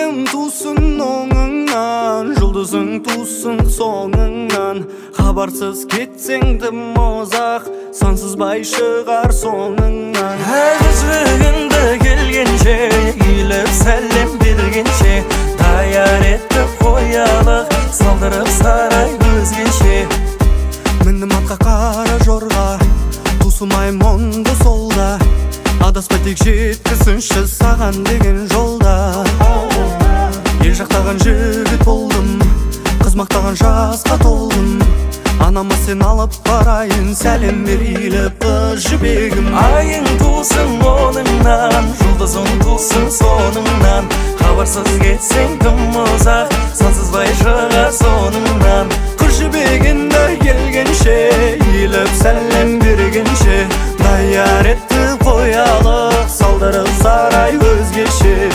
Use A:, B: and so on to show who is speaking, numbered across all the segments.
A: Ayın tusun oңыңнан, жұлдызың тусын соңыңнан. Хабарсыз кетсең тым ұзақ, сансызбай шығар соңыңнан.
B: Әзігіңді келгенше, иіліп сәлем бергенше, даяр етіп қоялық, салдырып сарай өзгеше.
A: Міндім атқа қара жорға, тусымай мұнды солда. Адаспай тек жеткізсінші саған деген жолда. Ел жақтаған жігіт болдым, қыз мақтаған жасқа толдым. Анама сен алып барайын, сәлем бер иіліп қыз жібегім.
B: Айың тусын оңыңнан, жұлдызың тусын соңыңнан. Хабарсыз кетсең тым ұзақ, сансызбай шығар соңыңнан.
A: Қыз жібегінді келгенше, иіліп сәлем бергенше, даяр етіп қоялық, салдырып сарай өзгеше.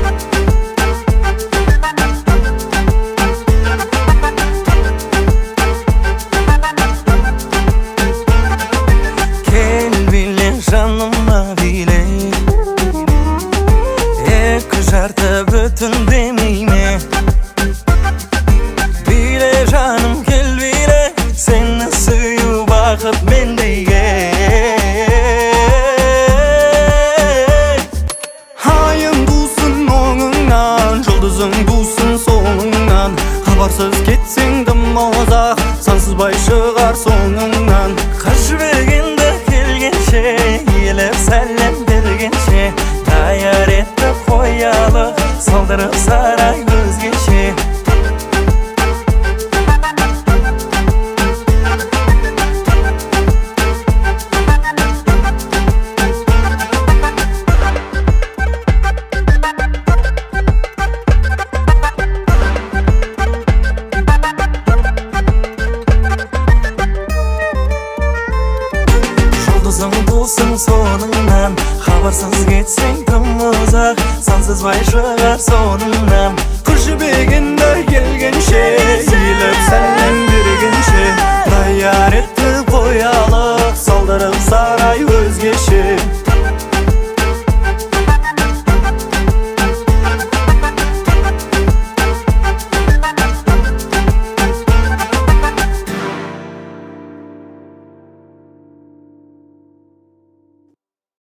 B: Жаныма биле, екі жарты бүтін демейме. Биле жаным кел биле, сені сүю бақыт мендейге.
A: Айың тусын оңыңнан, жұлдызың тусын соңыңнан. Хабарсыз кетсең тым ұзақ, сансызбай шығар соңыңнан.
B: Қыз жібегенді келгенше, иіліп сәлем бергенше, даяр етіп қоялық, салдырып сарай өзгеше. Жұлдызың тусын соңыңнан, хабарсыз кетсең тым ұзақ, сансызбай шығар соңыңнан.
A: Қыз жібегінді келгенше,